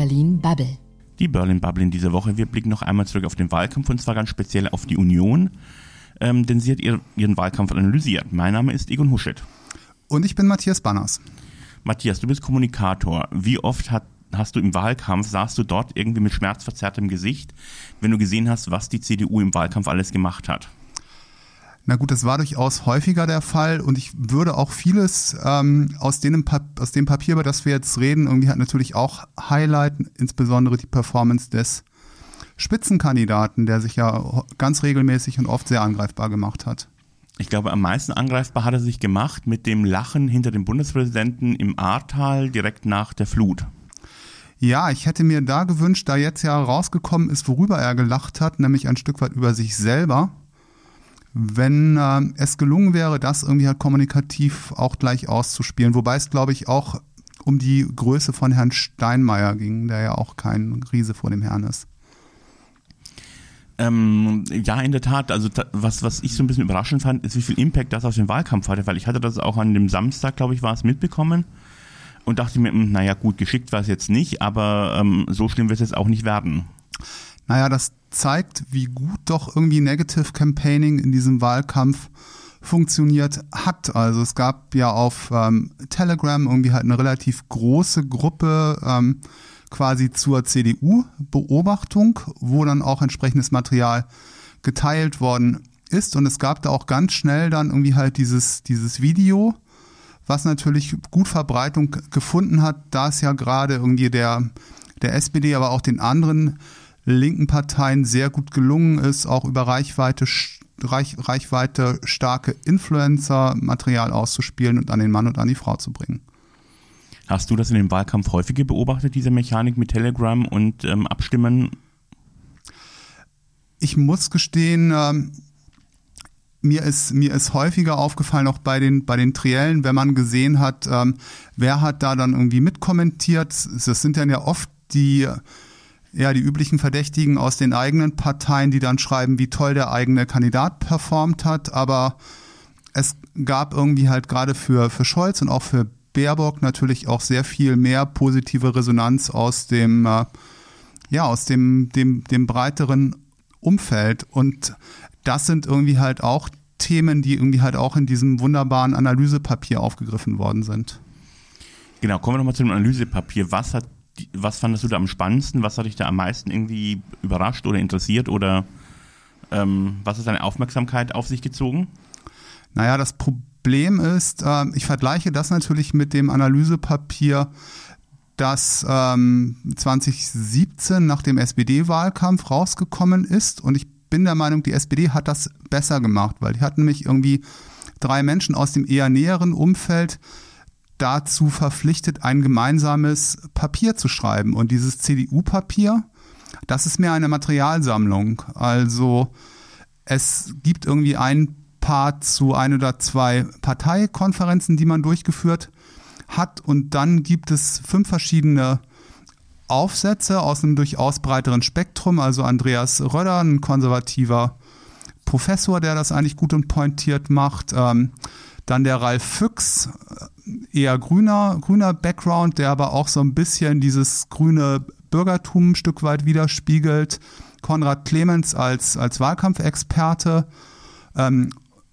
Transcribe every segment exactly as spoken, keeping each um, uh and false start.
Berlin Bubble. Die Berlin Bubble in dieser Woche. Wir blicken noch einmal zurück auf den Wahlkampf und zwar ganz speziell auf die Union, ähm, denn sie hat ihr, ihren Wahlkampf analysiert. Mein Name ist Egon Huschet. Und ich bin Matthias Banners. Matthias, du bist Kommunikator. Wie oft hat, hast du im Wahlkampf, saßt du dort irgendwie mit schmerzverzerrtem Gesicht, wenn du gesehen hast, was die C D U im Wahlkampf alles gemacht hat? Na gut, das war durchaus häufiger der Fall und ich würde auch vieles ähm, aus, dem aus dem Papier, über das wir jetzt reden, irgendwie hat natürlich auch highlighten, insbesondere die Performance des Spitzenkandidaten, der sich ja ganz regelmäßig und oft sehr angreifbar gemacht hat. Ich glaube, am meisten angreifbar hat er sich gemacht mit dem Lachen hinter dem Bundespräsidenten im Ahrtal direkt nach der Flut. Ja, ich hätte mir da gewünscht, da jetzt ja rausgekommen ist, worüber er gelacht hat, nämlich ein Stück weit über sich selber. Wenn äh, es gelungen wäre, das irgendwie halt kommunikativ auch gleich auszuspielen. Wobei es, glaube ich, auch um die Größe von Herrn Steinmeier ging, der ja auch kein Riese vor dem Herrn ist. Ähm, ja, in der Tat. Also was, was ich so ein bisschen überraschend fand, ist, wie viel Impact das auf den Wahlkampf hatte. Weil ich hatte das auch an dem Samstag, glaube ich, war es mitbekommen. Und dachte mir, naja gut, geschickt war es jetzt nicht, aber ähm, so schlimm wird es jetzt auch nicht werden. Naja, das zeigt, wie gut doch irgendwie Negative Campaigning in diesem Wahlkampf funktioniert hat. Also es gab ja auf ähm, Telegram irgendwie halt eine relativ große Gruppe ähm, quasi zur C D U-Beobachtung, wo dann auch entsprechendes Material geteilt worden ist. Und es gab da auch ganz schnell dann irgendwie halt dieses, dieses Video, was natürlich gut Verbreitung gefunden hat, da es ja gerade irgendwie der, der S P D, aber auch den anderen linken Parteien sehr gut gelungen ist, auch über Reichweite, Reich, Reichweite starke Influencer-Material auszuspielen und an den Mann und an die Frau zu bringen. Hast du das in dem Wahlkampf häufiger beobachtet, diese Mechanik mit Telegram und ähm, Abstimmen? Ich muss gestehen, ähm, mir ist, mir ist häufiger aufgefallen, auch bei den, bei den Triellen, wenn man gesehen hat, ähm, wer hat da dann irgendwie mitkommentiert. Das sind dann ja oft die Ja, die üblichen Verdächtigen aus den eigenen Parteien, die dann schreiben, wie toll der eigene Kandidat performt hat. Aber es gab irgendwie halt gerade für, für Scholz und auch für Baerbock natürlich auch sehr viel mehr positive Resonanz aus dem, äh, ja, aus dem, dem, dem breiteren Umfeld. Und das sind irgendwie halt auch Themen, die irgendwie halt auch in diesem wunderbaren Analysepapier aufgegriffen worden sind. Genau, kommen wir nochmal zu dem Analysepapier. Was hat Was fandest du da am spannendsten? Was hat dich da am meisten irgendwie überrascht oder interessiert? Oder ähm, was hat deine Aufmerksamkeit auf sich gezogen? Naja, das Problem ist, äh, ich vergleiche das natürlich mit dem Analysepapier, das ähm, zwanzig siebzehn nach dem S P D-Wahlkampf rausgekommen ist. Und ich bin der Meinung, die S P D hat das besser gemacht, weil die hatten nämlich irgendwie drei Menschen aus dem eher näheren Umfeld dazu verpflichtet, ein gemeinsames Papier zu schreiben. Und dieses C D U-Papier, das ist mehr eine Materialsammlung. Also es gibt irgendwie ein Part zu ein oder zwei Parteikonferenzen, die man durchgeführt hat. Und dann gibt es fünf verschiedene Aufsätze aus einem durchaus breiteren Spektrum. Also Andreas Röder, ein konservativer Professor, der das eigentlich gut und pointiert macht. Ähm, Dann der Ralf Füchs, eher grüner, grüner Background, der aber auch so ein bisschen dieses grüne Bürgertum ein Stück weit widerspiegelt. Konrad Clemens als, als Wahlkampfexperte ähm,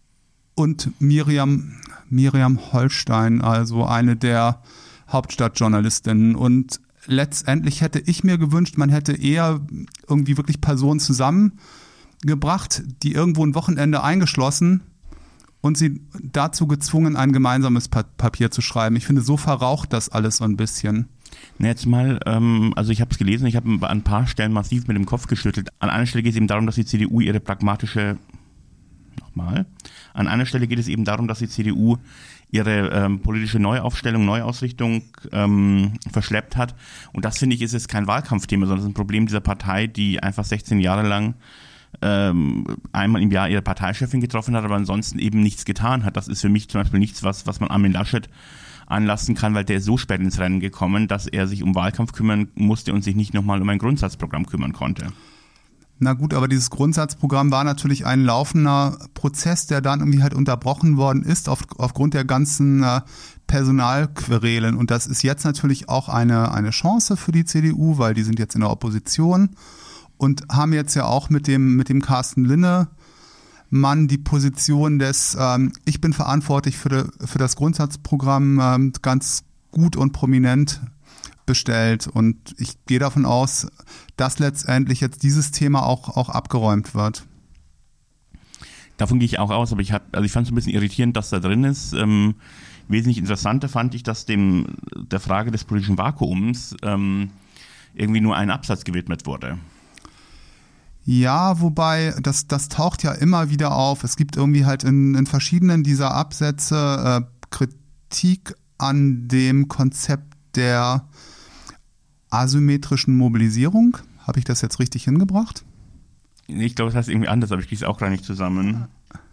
und Miriam, Miriam Holstein, also eine der Hauptstadtjournalistinnen. Und letztendlich hätte ich mir gewünscht, man hätte eher irgendwie wirklich Personen zusammengebracht, die irgendwo ein Wochenende eingeschlossen und sie dazu gezwungen, ein gemeinsames pa- Papier zu schreiben. Ich finde, so verraucht das alles so ein bisschen. Na jetzt mal, ähm, also ich habe es gelesen, ich habe an ein paar Stellen massiv mit dem Kopf geschüttelt. An einer Stelle geht es eben darum, dass die C D U ihre pragmatische, nochmal, an einer Stelle geht es eben darum, dass die C D U ihre ähm, politische Neuaufstellung, Neuausrichtung ähm, verschleppt hat. Und das, finde ich, ist jetzt kein Wahlkampfthema, sondern es ist ein Problem dieser Partei, die einfach sechzehn Jahre lang ähm, einmal im Jahr ihre Parteichefin getroffen hat, aber ansonsten eben nichts getan hat. Das ist für mich zum Beispiel nichts, was, was man Armin Laschet anlassen kann, weil der ist so spät ins Rennen gekommen, dass er sich um Wahlkampf kümmern musste und sich nicht nochmal um ein Grundsatzprogramm kümmern konnte. Na gut, aber dieses Grundsatzprogramm war natürlich ein laufender Prozess, der dann irgendwie halt unterbrochen worden ist auf, aufgrund der ganzen äh, Personalquerelen. Und das ist jetzt natürlich auch eine, eine Chance für die C D U, weil die sind jetzt in der Opposition und haben jetzt ja auch mit dem, mit dem Carsten Linnemann die Position des, ähm, ich bin verantwortlich für, de, für das Grundsatzprogramm ähm, ganz gut und prominent bestellt. Und ich gehe davon aus, dass letztendlich jetzt dieses Thema auch, auch abgeräumt wird. Davon gehe ich auch aus, aber ich hab, also ich fand es ein bisschen irritierend, dass da drin ist. Ähm, wesentlich interessanter fand ich, dass dem der Frage des politischen Vakuums ähm, irgendwie nur ein Absatz gewidmet wurde. Ja, wobei, das, das taucht ja immer wieder auf. Es gibt irgendwie halt in, in verschiedenen dieser Absätze äh, Kritik an dem Konzept der asymmetrischen Mobilisierung. Habe ich das jetzt richtig hingebracht? Ich glaube, das heißt irgendwie anders, aber ich kriege es auch gar nicht zusammen.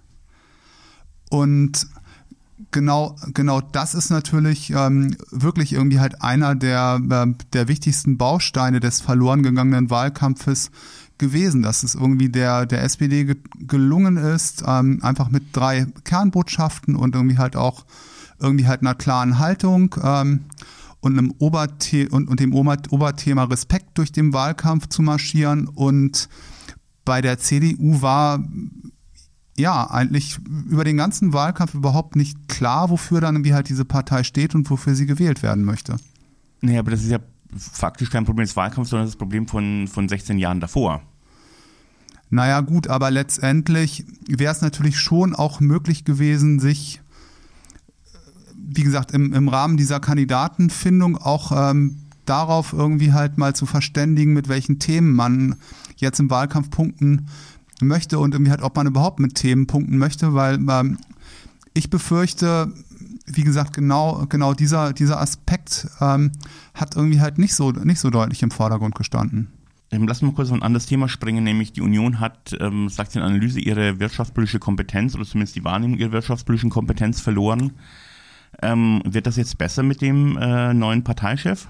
Und genau, genau das ist natürlich ähm, wirklich irgendwie halt einer der, äh, der wichtigsten Bausteine des verloren gegangenen Wahlkampfes gewesen, dass es irgendwie der, der S P D ge- gelungen ist, ähm, einfach mit drei Kernbotschaften und irgendwie halt auch irgendwie halt einer klaren Haltung ähm, und einem Oberthe- und, und dem Ober- Oberthema Respekt durch den Wahlkampf zu marschieren. Und bei der C D U war ja eigentlich über den ganzen Wahlkampf überhaupt nicht klar, wofür dann irgendwie halt diese Partei steht und wofür sie gewählt werden möchte. Nee, aber das ist ja faktisch kein Problem des Wahlkampfs, sondern das Problem von, von sechzehn Jahren davor. Naja gut, aber letztendlich wäre es natürlich schon auch möglich gewesen, sich, wie gesagt, im, im Rahmen dieser Kandidatenfindung auch ähm, darauf irgendwie halt mal zu verständigen, mit welchen Themen man jetzt im Wahlkampf punkten möchte und irgendwie halt, ob man überhaupt mit Themen punkten möchte, weil ähm, ich befürchte, wie gesagt, genau, genau dieser, dieser Aspekt ähm, hat irgendwie halt nicht so, nicht so deutlich im Vordergrund gestanden. Ähm, lass mal kurz auf ein anderes Thema springen, nämlich die Union hat, ähm, sagt in Analyse, ihre wirtschaftspolitische Kompetenz oder zumindest die Wahrnehmung ihrer wirtschaftspolitischen Kompetenz verloren. Ähm, wird das jetzt besser mit dem äh, neuen Parteichef?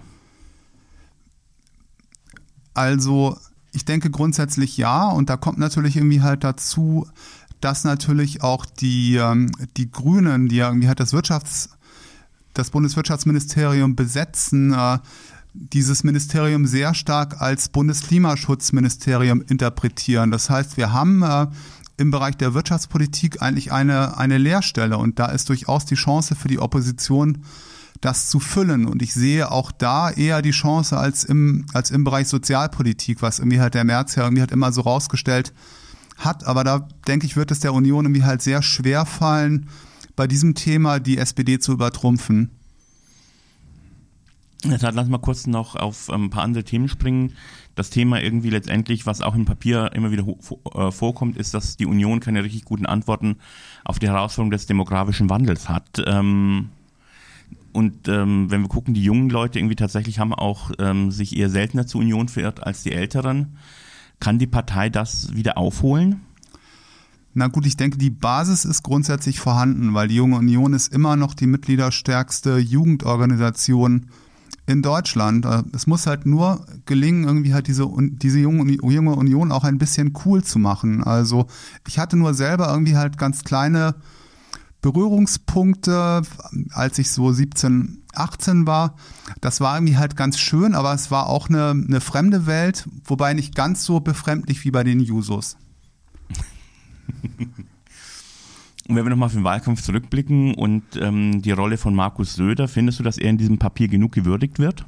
Also ich denke grundsätzlich ja, und da kommt natürlich irgendwie halt dazu, dass natürlich auch die, ähm, die Grünen, die ja irgendwie halt das Wirtschafts-, das Bundeswirtschaftsministerium besetzen, äh, dieses Ministerium sehr stark als Bundesklimaschutzministerium interpretieren. Das heißt, wir haben äh, im Bereich der Wirtschaftspolitik eigentlich eine, eine Leerstelle, und da ist durchaus die Chance für die Opposition, das zu füllen. Und ich sehe auch da eher die Chance als im, als im Bereich Sozialpolitik, was irgendwie halt der Merz ja irgendwie halt immer so rausgestellt hat. Aber da denke ich, wird es der Union irgendwie halt sehr schwer fallen, bei diesem Thema die S P D zu übertrumpfen. Jetzt lass mal kurz noch auf ein paar andere Themen springen. Das Thema irgendwie letztendlich, was auch im Papier immer wieder ho- vorkommt, ist, dass die Union keine richtig guten Antworten auf die Herausforderung des demografischen Wandels hat. Ähm, und ähm, wenn wir gucken, die jungen Leute irgendwie tatsächlich haben auch ähm, sich eher seltener zur Union verirrt als die Älteren. Kann die Partei das wieder aufholen? Na gut, ich denke, die Basis ist grundsätzlich vorhanden, weil die Junge Union ist immer noch die mitgliederstärkste Jugendorganisation in Deutschland. Es muss halt nur gelingen, irgendwie halt diese, diese junge, junge Union auch ein bisschen cool zu machen. Also ich hatte nur selber irgendwie halt ganz kleine Berührungspunkte, als ich so siebzehn, achtzehn war. Das war irgendwie halt ganz schön, aber es war auch eine, eine fremde Welt, wobei nicht ganz so befremdlich wie bei den Jusos. Und wenn wir nochmal auf den Wahlkampf zurückblicken und ähm, die Rolle von Markus Söder, findest du, dass er in diesem Papier genug gewürdigt wird?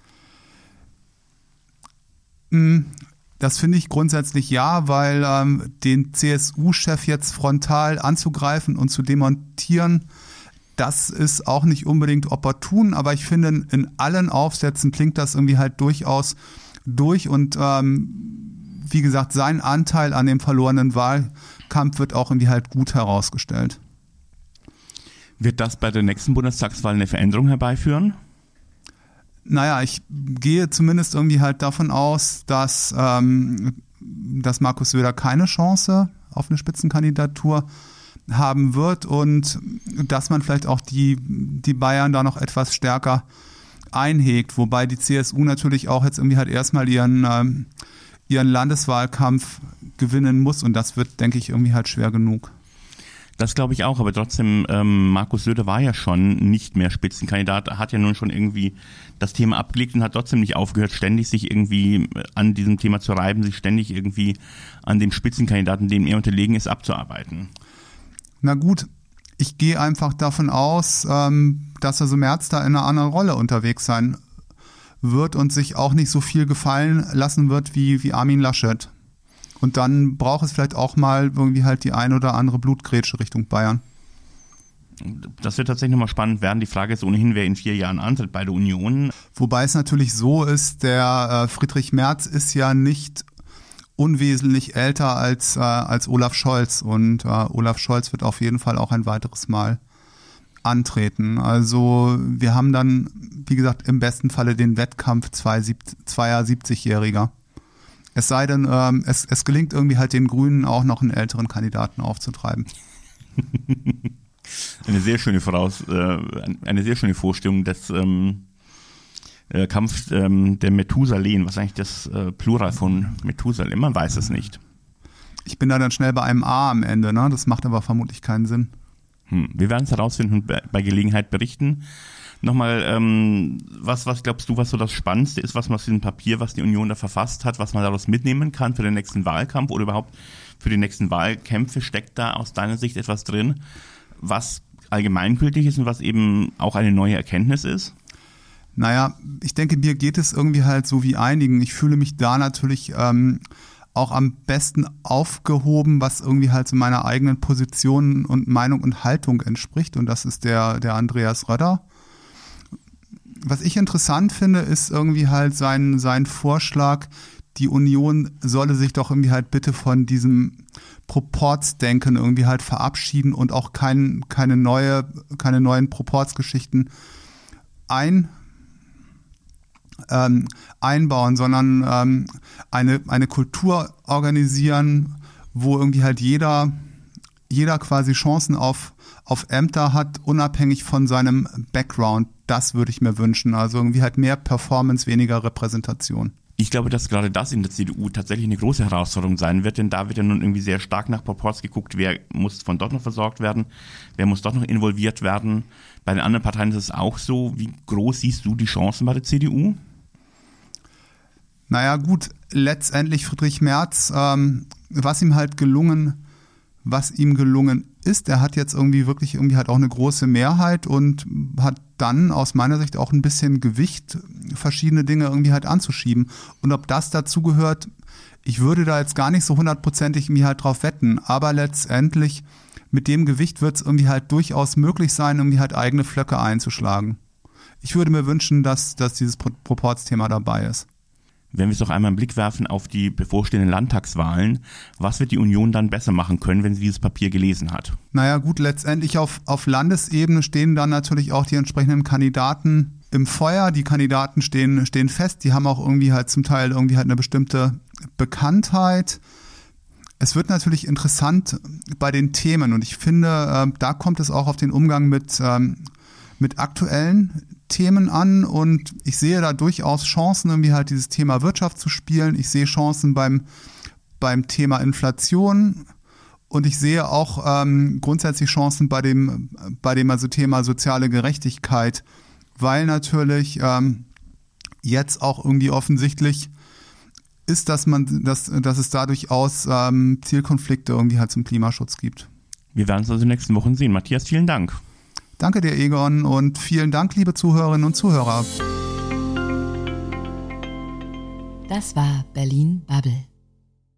Das finde ich grundsätzlich ja, weil ähm, den C S U-Chef jetzt frontal anzugreifen und zu demontieren, das ist auch nicht unbedingt opportun, aber ich finde, in allen Aufsätzen klingt das irgendwie halt durchaus durch und ähm, wie gesagt, sein Anteil an dem verlorenen Wahlkampf wird auch irgendwie halt gut herausgestellt. Wird das bei der nächsten Bundestagswahl eine Veränderung herbeiführen? Naja, ich gehe zumindest irgendwie halt davon aus, dass, ähm, dass Markus Söder keine Chance auf eine Spitzenkandidatur haben wird und dass man vielleicht auch die, die Bayern da noch etwas stärker einhegt, wobei die C S U natürlich auch jetzt irgendwie halt erstmal ihren, ähm, ihren Landeswahlkampf gewinnen muss und das wird, denke ich, irgendwie halt schwer genug. Das glaube ich auch, aber trotzdem, ähm, Markus Söder war ja schon nicht mehr Spitzenkandidat, hat ja nun schon irgendwie das Thema abgelegt und hat trotzdem nicht aufgehört, ständig sich irgendwie an diesem Thema zu reiben, sich ständig irgendwie an dem Spitzenkandidaten, dem er unterlegen ist, abzuarbeiten. Na gut, ich gehe einfach davon aus, ähm, dass er so Merz da in einer anderen Rolle unterwegs sein wird und sich auch nicht so viel gefallen lassen wird wie, wie Armin Laschet. Und dann braucht es vielleicht auch mal irgendwie halt die ein oder andere Blutgrätsche Richtung Bayern. Das wird tatsächlich nochmal spannend werden. Die Frage ist ohnehin, wer in vier Jahren antritt bei der Union. Wobei es natürlich so ist, der äh, Friedrich Merz ist ja nicht unwesentlich älter als, äh, als Olaf Scholz. Und äh, Olaf Scholz wird auf jeden Fall auch ein weiteres Mal antreten. Also wir haben dann, wie gesagt, im besten Falle den Wettkampf zweier siebzigjähriger. Es sei denn, ähm, es, es gelingt irgendwie halt den Grünen auch noch einen älteren Kandidaten aufzutreiben. Eine sehr schöne Voraus, äh, eine sehr schöne Vorstellung des ähm, äh, Kampf ähm, der Methusalem. Was ist eigentlich das äh, Plural von Methusalem? Man weiß es nicht. Ich bin da dann schnell bei einem A am Ende, ne? Das macht aber vermutlich keinen Sinn. Hm. Wir werden es herausfinden und bei, bei Gelegenheit berichten. Nochmal, ähm, was, was glaubst du, was so das Spannendste ist, was man aus diesem Papier, was die Union da verfasst hat, was man daraus mitnehmen kann für den nächsten Wahlkampf oder überhaupt für die nächsten Wahlkämpfe? Steckt da aus deiner Sicht etwas drin, was allgemeingültig ist und was eben auch eine neue Erkenntnis ist? Naja, ich denke, mir geht es irgendwie halt so wie einigen. Ich fühle mich da natürlich ähm, auch am besten aufgehoben, was irgendwie halt so meiner eigenen Position und Meinung und Haltung entspricht. Und das ist der, der Andreas Röder. Was ich interessant finde, ist irgendwie halt sein, sein Vorschlag, die Union solle sich doch irgendwie halt bitte von diesem Proportsdenken irgendwie halt verabschieden und auch kein, keine neue, keine neuen Proportsgeschichten ein, ähm, einbauen, sondern ähm, eine, eine Kultur organisieren, wo irgendwie halt jeder, jeder quasi Chancen auf, auf Ämter hat, unabhängig von seinem Background. Das würde ich mir wünschen. Also irgendwie halt mehr Performance, weniger Repräsentation. Ich glaube, dass gerade das in der C D U tatsächlich eine große Herausforderung sein wird, denn da wird ja nun irgendwie sehr stark nach Proports geguckt, wer muss von dort noch versorgt werden, wer muss dort noch involviert werden. Bei den anderen Parteien ist es auch so. Wie groß siehst du die Chancen bei der C D U? Naja gut, letztendlich Friedrich Merz, ähm, was ihm halt gelungen, was ihm gelungen ist, er hat jetzt irgendwie wirklich irgendwie halt auch eine große Mehrheit und hat dann aus meiner Sicht auch ein bisschen Gewicht, verschiedene Dinge irgendwie halt anzuschieben. Und ob das dazu gehört, ich würde da jetzt gar nicht so hundertprozentig irgendwie halt drauf wetten, aber letztendlich mit dem Gewicht wird es irgendwie halt durchaus möglich sein, irgendwie halt eigene Flöcke einzuschlagen. Ich würde mir wünschen, dass, dass dieses Pro- Proportsthema dabei ist. Wenn wir es doch einmal einen Blick werfen auf die bevorstehenden Landtagswahlen, was wird die Union dann besser machen können, wenn sie dieses Papier gelesen hat? Naja gut, letztendlich auf, auf Landesebene stehen dann natürlich auch die entsprechenden Kandidaten im Feuer. Die Kandidaten stehen, stehen fest, die haben auch irgendwie halt zum Teil irgendwie halt eine bestimmte Bekanntheit. Es wird natürlich interessant bei den Themen und ich finde, äh, da kommt es auch auf den Umgang mit, ähm, mit aktuellen Themen an und ich sehe da durchaus Chancen, irgendwie halt dieses Thema Wirtschaft zu spielen. Ich sehe Chancen beim, beim Thema Inflation und ich sehe auch ähm, grundsätzlich Chancen bei dem, bei dem also Thema soziale Gerechtigkeit, weil natürlich ähm, jetzt auch irgendwie offensichtlich ist, dass man, dass, dass es da durchaus ähm, Zielkonflikte irgendwie halt zum Klimaschutz gibt. Wir werden es also in den nächsten Wochen sehen. Matthias, vielen Dank. Danke dir, Egon, und vielen Dank, liebe Zuhörerinnen und Zuhörer. Das war Berlin Bubble.